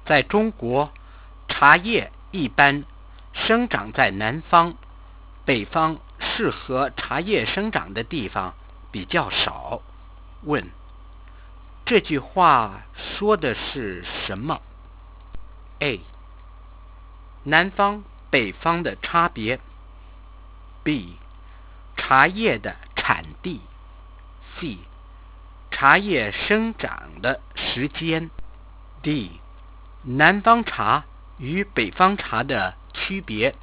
在中国，茶叶一般生长在南方，北方适合茶叶生长的地方比较少。问：这句话说的是什么？ A. 南方、北方的差别。 B. 茶叶的产地。 C. 茶叶生长的时间。 D. 南方茶与北方茶的区别。